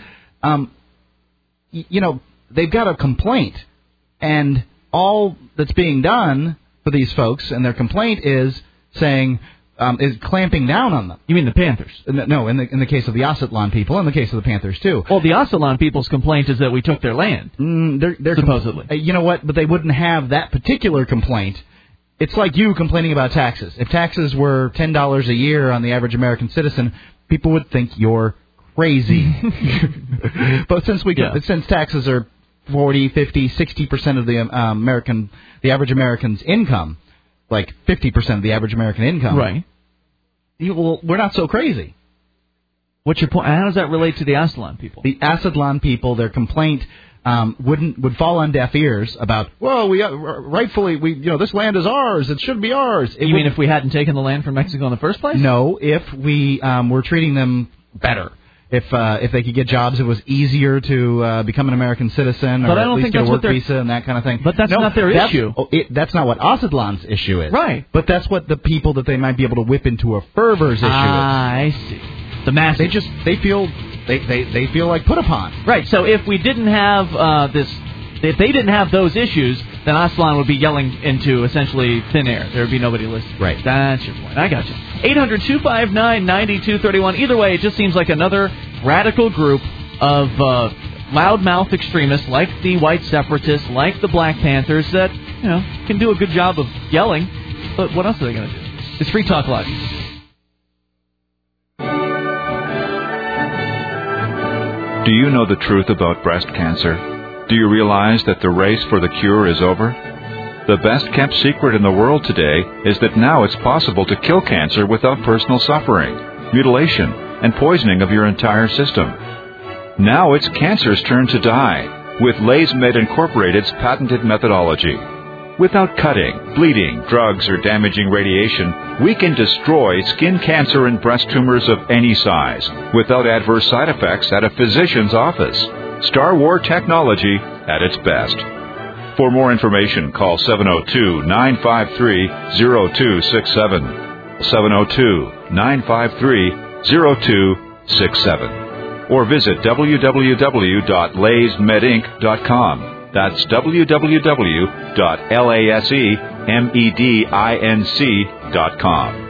they've got a complaint, and all that's being done for these folks, and their complaint is saying... is clamping down on them. You mean the Panthers? No, in the case of the Aztlan people, in the case of the Panthers too. Well, the Aztlan people's complaint is that we took their land. They're supposedly. You know what? But they wouldn't have that particular complaint. It's like you complaining about taxes. If taxes were $10 a year on the average American citizen, people would think you're crazy. But since taxes are 40, 50, 60% of the average American's income, like 50% of the average American income. Right. Well, we're not so crazy. What's your point? How does that relate to the Aztlan people? The Aztlan people, their complaint would fall on deaf ears about, well, this land is ours. It should be ours. You mean if we hadn't taken the land from Mexico in the first place? No, if we were treating them better. If they could get jobs, it was easier to become an American citizen, or at least get a work visa and that kind of thing. But that's not their issue. That's not what Aztlan's issue is. Right. But that's what the people that they might be able to whip into a fervor's issue is. I see. The masses. They feel like put upon. Right. So if we didn't have if they didn't have those issues, then Aztlan would be yelling into essentially thin air. There would be nobody listening. Right. That's your point. I got you. 800-259-9231. Either way, it just seems like another radical group of loudmouth extremists like the white separatists, like the Black Panthers that, can do a good job of yelling. But what else are they going to do? It's Free Talk Live. Do you know the truth about breast cancer? Do you realize that the race for the cure is over? The best-kept secret in the world today is that now it's possible to kill cancer without personal suffering, mutilation, and poisoning of your entire system. Now it's cancer's turn to die with LaysMed Incorporated's patented methodology. Without cutting, bleeding, drugs, or damaging radiation, we can destroy skin cancer and breast tumors of any size without adverse side effects at a physician's office. Star Wars technology at its best. For more information, call 702-953-0267, 702-953-0267, or visit www.laysmedinc.com. That's www.lasemedinc.com.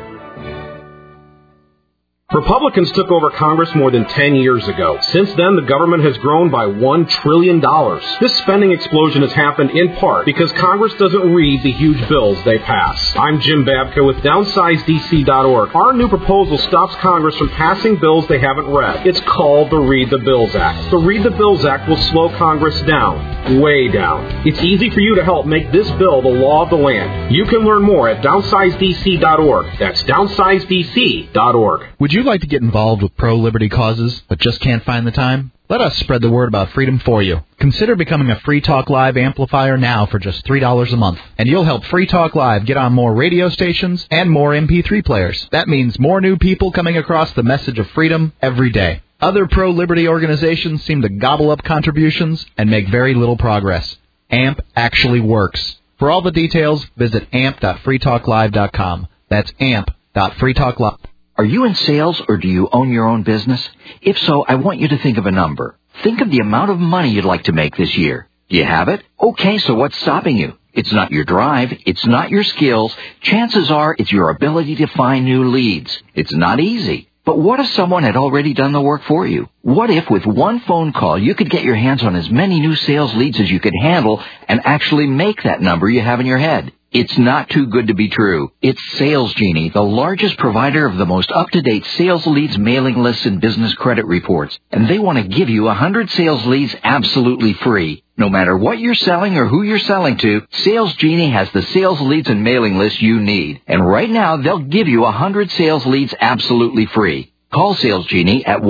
Republicans took over Congress more than 10 years ago. Since then, the government has grown by $1 trillion. This spending explosion has happened in part because Congress doesn't read the huge bills they pass. I'm Jim Babka with DownsizeDC.org. Our new proposal stops Congress from passing bills they haven't read. It's called the Read the Bills Act. The Read the Bills Act will slow Congress down, way down. It's easy for you to help make this bill the law of the land. You can learn more at DownsizeDC.org. That's DownsizeDC.org. Would you like to get involved with pro-liberty causes but just can't find the time? Let us spread the word about freedom for you. Consider becoming a Free Talk Live amplifier now for just $3 a month. And you'll help Free Talk Live get on more radio stations and more MP3 players. That means more new people coming across the message of freedom every day. Other pro-liberty organizations seem to gobble up contributions and make very little progress. AMP actually works. For all the details, visit amp.freetalklive.com. That's amp.freetalklive.com. Are you in sales or do you own your own business? If so, I want you to think of a number. Think of the amount of money you'd like to make this year. Do you have it? Okay, so what's stopping you? It's not your drive. It's not your skills. Chances are it's your ability to find new leads. It's not easy, But what if someone had already done the work for you? What if with one phone call you could get your hands on as many new sales leads as you could handle and actually make that number you have in your head? It's not too good to be true. It's Sales Genie, the largest provider of the most up-to-date sales leads, mailing lists, and business credit reports. And they want to give you 100 sales leads absolutely free. No matter what you're selling or who you're selling to, Sales Genie has the sales leads and mailing lists you need. And right now, they'll give you 100 sales leads absolutely free. Call Sales Genie at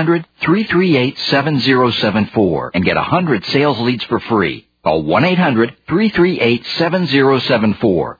1-800-338-7074 and get 100 sales leads for free. Call 1-800-338-7074.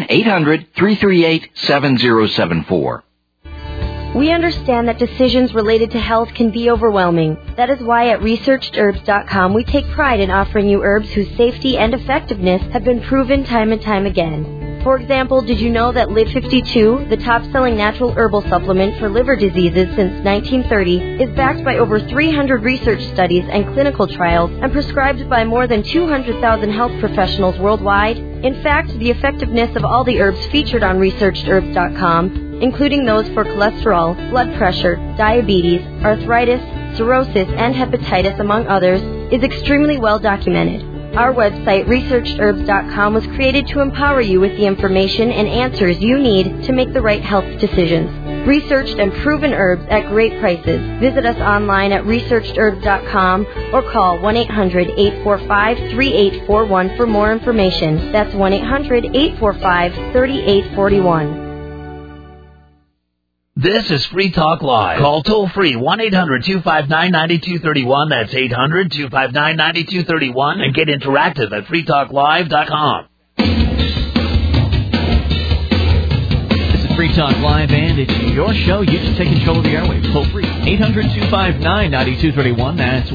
1-800-338-7074. We understand that decisions related to health can be overwhelming. That is why at ResearchedHerbs.com we take pride in offering you herbs whose safety and effectiveness have been proven time and time again. For example, did you know that Live 52, the top-selling natural herbal supplement for liver diseases since 1930, is backed by over 300 research studies and clinical trials and prescribed by more than 200,000 health professionals worldwide? In fact, the effectiveness of all the herbs featured on ResearchedHerbs.com, including those for cholesterol, blood pressure, diabetes, arthritis, cirrhosis, and hepatitis, among others, is extremely well documented. Our website, ResearchedHerbs.com, was created to empower you with the information and answers you need to make the right health decisions. Researched and proven herbs at great prices. Visit us online at ResearchedHerbs.com or call 1-800-845-3841 for more information. That's 1-800-845-3841. This is Free Talk Live. Call toll-free 1-800-259-9231. That's 800-259-9231. And get interactive at freetalklive.com. This is Free Talk Live, and it's your show. You can take control of the airwaves. Toll-free 800-259-9231. That's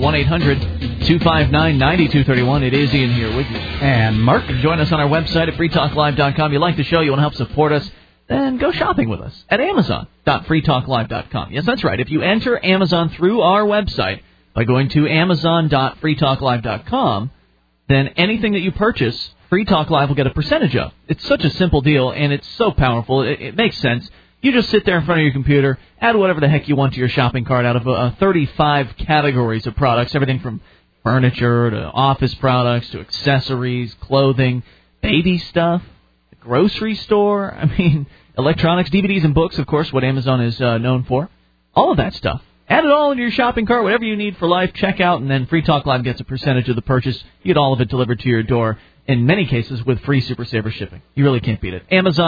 1-800-259-9231. It is Ian here with you. And Mark. Join us on our website at freetalklive.com. You like the show, you want to help support us, then go shopping with us at Amazon.freetalklive.com. Yes, that's right. If you enter Amazon through our website by going to Amazon.freetalklive.com, then anything that you purchase, Free Talk Live will get a percentage of. It's such a simple deal, and it's so powerful. It makes sense. You just sit there in front of your computer, add whatever the heck you want to your shopping cart out of 35 categories of products, everything from furniture to office products to accessories, clothing, baby stuff, grocery store, electronics, DVDs and books, of course, what Amazon is known for. All of that stuff. Add it all into your shopping cart, whatever you need for life, check out, and then Free Talk Live gets a percentage of the purchase. You get all of it delivered to your door, in many cases with free Super Saver shipping. You really can't beat it.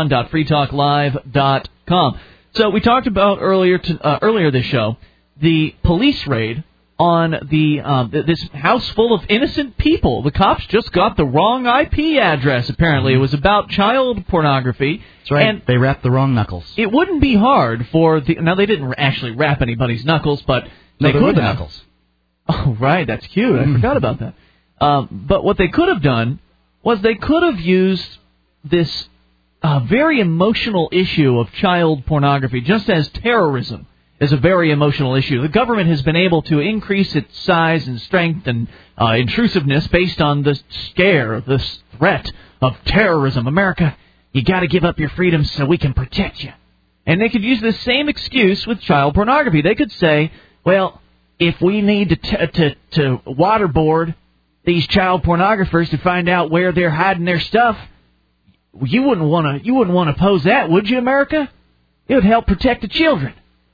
Amazon.freetalklive.com. So we talked about earlier this show, the police raid on this house full of innocent people. The cops just got the wrong IP address, apparently. It was about child pornography. That's right. And they wrapped the wrong knuckles. It wouldn't be hard for now, they didn't actually wrap anybody's knuckles, but they could have. The knuckles. Oh, right. That's cute. I forgot about that. But what they could have done was they could have used this very emotional issue of child pornography, just as terrorism is a very emotional issue. The government has been able to increase its size and strength and intrusiveness based on the scare, this threat of terrorism. America, you got to give up your freedoms so we can protect you. And they could use the same excuse with child pornography. They could say, well, if we need to waterboard these child pornographers to find out where they're hiding their stuff, you wouldn't want to oppose that, would you, America? It would help protect the children.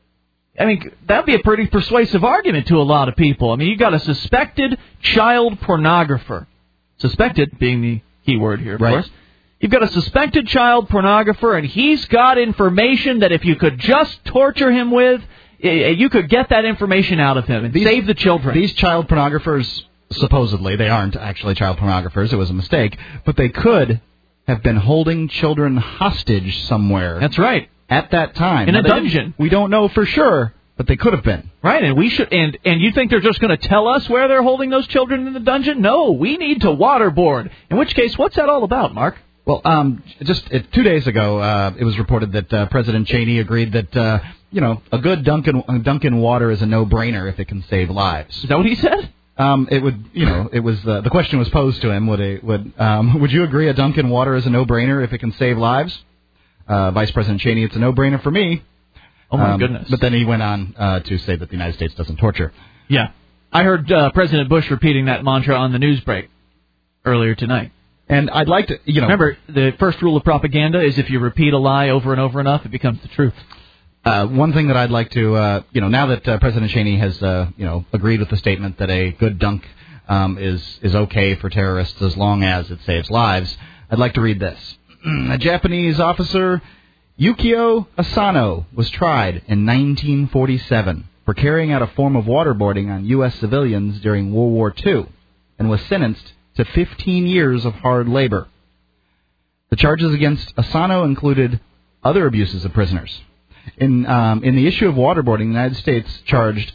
That'd be a pretty persuasive argument to a lot of people. You got a suspected child pornographer. Suspected being the key word here, of course. You've got a suspected child pornographer, and he's got information that if you could just torture him with, you could get that information out of him and save the children. These child pornographers, supposedly, they aren't actually child pornographers. It was a mistake. But they could have been holding children hostage somewhere. That's right. At that time. In a dungeon. We don't know for sure, but they could have been. Right, and we should. And you think they're just going to tell us where they're holding those children in the dungeon? No, we need to waterboard. In which case, what's that all about, Mark? Well, just 2 days ago, it was reported that President Cheney agreed that a good Dunkin' water is a no-brainer if it can save lives. Is that what he said? It would, it was the question was posed to him. Would you agree a Dunkin' water is a no-brainer if it can save lives? Vice President Cheney, it's a no-brainer for me. Oh, my goodness. But then he went on to say that the United States doesn't torture. Yeah. I heard President Bush repeating that mantra on the news break earlier tonight. And I'd like to, Remember, the first rule of propaganda is if you repeat a lie over and over enough, it becomes the truth. One thing that I'd like to, now that President Cheney has, agreed with the statement that a good dunk is okay for terrorists as long as it saves lives, I'd like to read this. A Japanese officer, Yukio Asano, was tried in 1947 for carrying out a form of waterboarding on U.S. civilians during World War II and was sentenced to 15 years of hard labor. The charges against Asano included other abuses of prisoners. In the issue of waterboarding, the United States charged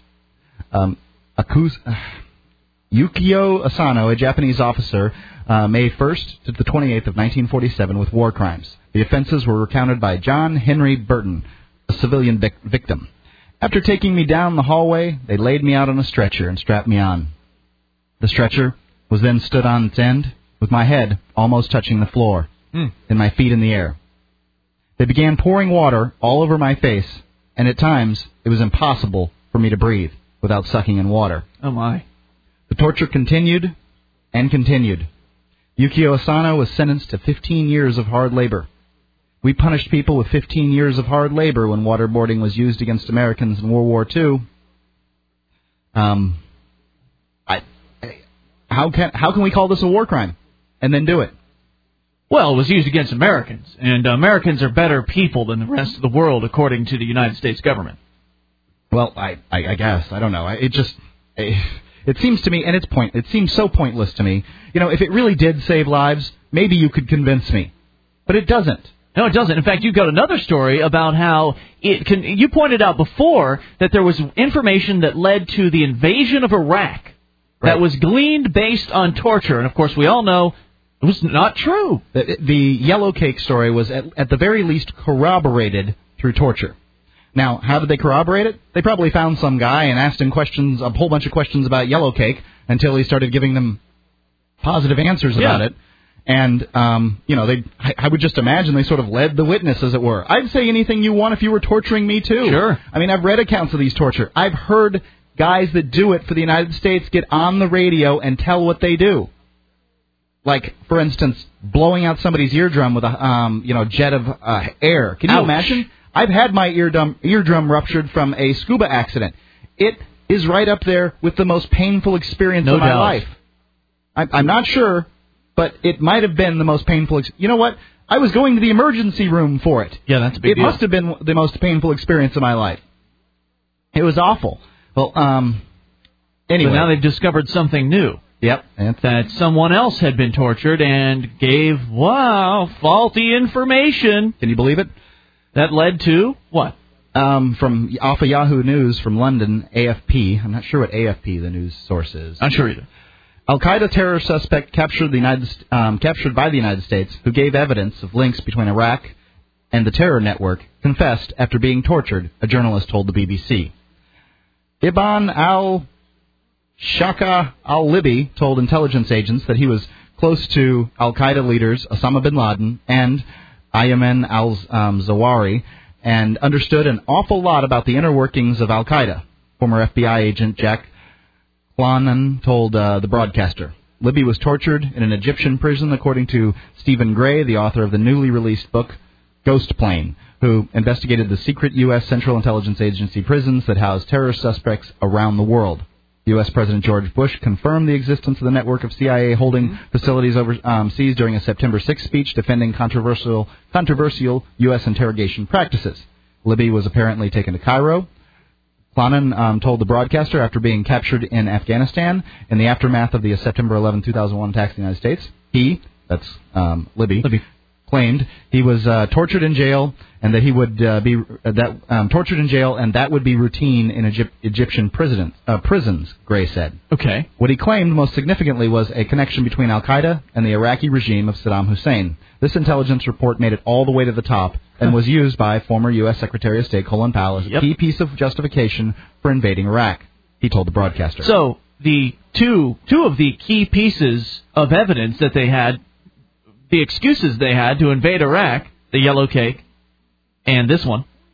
Yukio Asano, a Japanese officer, May 1st to the 28th of 1947 with war crimes. The offenses were recounted by John Henry Burton, a civilian victim. After taking me down the hallway, they laid me out on a stretcher and strapped me on. The stretcher was then stood on its end, with my head almost touching the floor, and my feet in the air. They began pouring water all over my face, and at times it was impossible for me to breathe without sucking in water. Oh, my. The torture continued and continued. Yukio Asano was sentenced to 15 years of hard labor. We punished people with 15 years of hard labor when waterboarding was used against Americans in World War II. How can we call this a war crime and then do it? Well, it was used against Americans, and Americans are better people than the rest of the world, according to the United States government. Well, I guess. I don't know. It seems to me, and it seems so pointless to me. If it really did save lives, maybe you could convince me. But it doesn't. No, it doesn't. In fact, you've got another story about how you pointed out before that there was information that led to the invasion of Iraq that was gleaned based on torture. And, of course, we all know it was not true. The yellow cake story was, at the very least, corroborated through torture. Now, how did they corroborate it? They probably found some guy and asked him a whole bunch of questions about yellow cake until he started giving them positive answers about it. And, I would just imagine they sort of led the witness, as it were. I'd say anything you want if you were torturing me, too. Sure. I mean, I've read accounts of these torture. I've heard guys that do it for the United States get on the radio and tell what they do. Like, for instance, blowing out somebody's eardrum with a, jet of air. Can you imagine? I've had my eardrum ruptured from a scuba accident. It is right up there with the most painful experience of my life. I'm not sure, but it might have been the most painful. You know what? I was going to the emergency room for it. Yeah, that's a big deal. It must have been the most painful experience of my life. It was awful. Well, anyway. But now they've discovered something new. Yep. That someone else had been tortured and gave, faulty information. Can you believe it? That led to what? From off of Yahoo News from London, AFP. I'm not sure what AFP, the news source is. Not sure either. Al-Qaeda terror suspect captured by the United States, who gave evidence of links between Iraq and the terror network, confessed after being tortured, a journalist told the BBC. Ibn al-Shaka al-Libi told intelligence agents that he was close to Al-Qaeda leaders Osama bin Laden and Ayman al-Zawahiri and understood an awful lot about the inner workings of Al-Qaeda. Former FBI agent Jack Clonan told the broadcaster. Libby was tortured in an Egyptian prison, according to Stephen Gray, the author of the newly released book Ghost Plane, who investigated the secret U.S. Central Intelligence Agency prisons that house terrorist suspects around the world. U.S. President George Bush confirmed the existence of the network of CIA holding facilities overseas during a September 6th speech defending controversial U.S. interrogation practices. Libby was apparently taken to Cairo. Clonan told the broadcaster after being captured in Afghanistan in the aftermath of the September 11, 2001 attacks in the United States. That's Libby, claimed he was tortured in jail and that he would be tortured in jail and that would be routine in Egyptian prisons, Gray said. Okay. What he claimed most significantly was a connection between Al-Qaeda and the Iraqi regime of Saddam Hussein. This intelligence report made it all the way to the top and was used by former U.S. Secretary of State Colin Powell as a key piece of justification for invading Iraq, he told the broadcaster. So the two of the key pieces of evidence that they had, the excuses they had to invade Iraq, the yellow cake, and this one,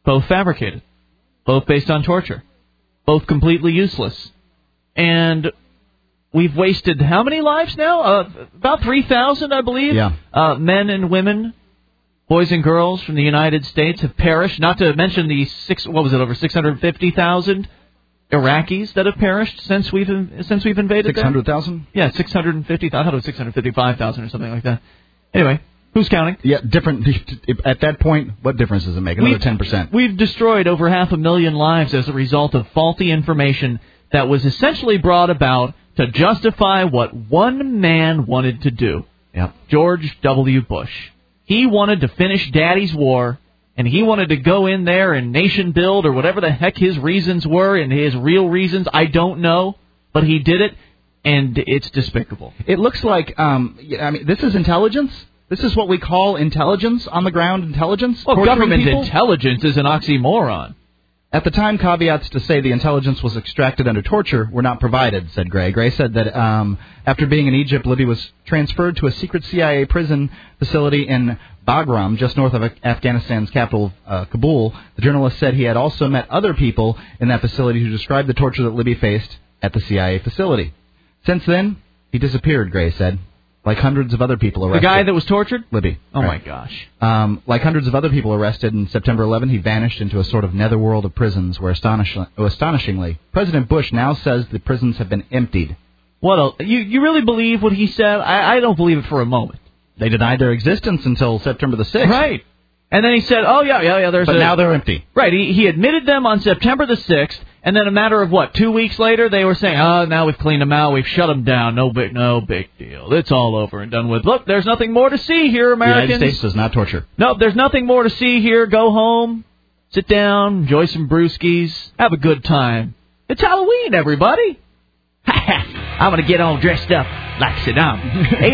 both fabricated, both based on torture, both completely useless. And we've wasted how many lives now? About 3,000, I believe. Yeah. Men and women, boys and girls from the United States have perished. Not to mention the over 650,000 Iraqis that have perished since we've invaded. 600,000? Yeah, 650,000. I thought it was 655,000 or something like that. Anyway, who's counting? Yeah, different. At that point, what difference does it make? Another 10%. We've destroyed over 500,000 lives as a result of faulty information that was essentially brought about to justify what one man wanted to do. Yep. George W. Bush. He wanted to finish Daddy's war, and he wanted to go in there and nation build or whatever the heck his reasons were, and his real reasons, I don't know, but he did it, and it's despicable. It looks like, this is intelligence. This is what we call intelligence, on-the-ground intelligence. Well, government intelligence is an oxymoron. At the time, caveats to say the intelligence was extracted under torture were not provided, said Gray. Gray said that after being in Egypt, Libby was transferred to a secret CIA prison facility in Bagram, just north of Afghanistan's capital, Kabul. The journalist said he had also met other people in that facility who described the torture that Libby faced at the CIA facility. Since then, he disappeared, Gray said. Like hundreds of other people arrested. The guy that was tortured? Libby. Oh, right. my gosh. Like hundreds of other people arrested, on September 11, he vanished into a sort of netherworld of prisons where, astonishingly, President Bush now says the prisons have been emptied. You really believe what he said? I don't believe it for a moment. They denied their existence until September the 6th. Right. And then he said, but now they're empty. Right. He admitted them on September the 6th, and then a matter of, 2 weeks later, they were saying, now we've cleaned them out, we've shut them down, no big deal. It's all over and done with. Look, there's nothing more to see here, Americans. The United States does not torture. No, there's nothing more to see here. Go home, sit down, enjoy some brewskis, have a good time. It's Halloween, everybody. I'm going to get all dressed up like Saddam.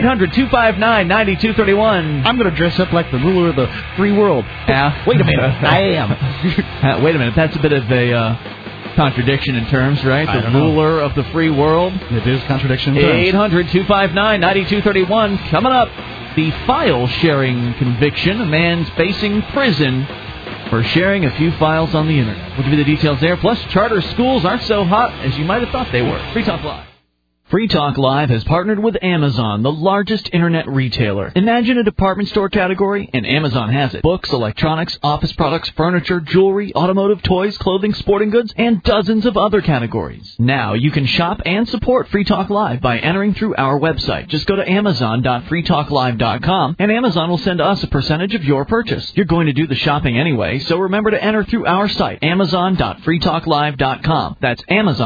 800-259-9231. I'm going to dress up like the ruler of the free world. Wait a minute. I am. Wait a minute. That's a bit of a contradiction in terms, right? The ruler of the free world. It is contradiction in terms. 800-259-9231. Coming up, the file-sharing conviction. A man's facing prison for sharing a few files on the Internet. We'll give you the details there. Plus, charter schools aren't so hot as you might have thought they were. Free Talk Live. Free Talk Live has partnered with Amazon, the largest internet retailer. Imagine a department store category, and Amazon has it. Books, electronics, office products, furniture, jewelry, automotive, toys, clothing, sporting goods, and dozens of other categories. Now you can shop and support Free Talk Live by entering through our website. Just go to amazon.freetalklive.com, and Amazon will send us a percentage of your purchase. You're going to do the shopping anyway, so remember to enter through our site, amazon.freetalklive.com. That's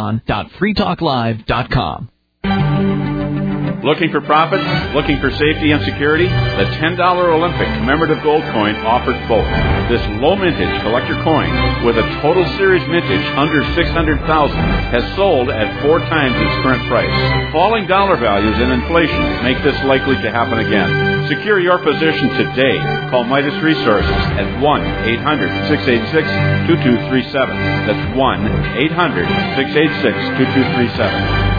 amazon.freetalklive.com. Looking for profits? Looking for safety and security? The $10 Olympic commemorative gold coin offers both. This low mintage collector coin with a total series mintage under $600,000 has sold at 4 times its current price. Falling dollar values and inflation make this likely to happen again. Secure your position today. Call Midas Resources at 1-800-686-2237. That's 1-800-686-2237.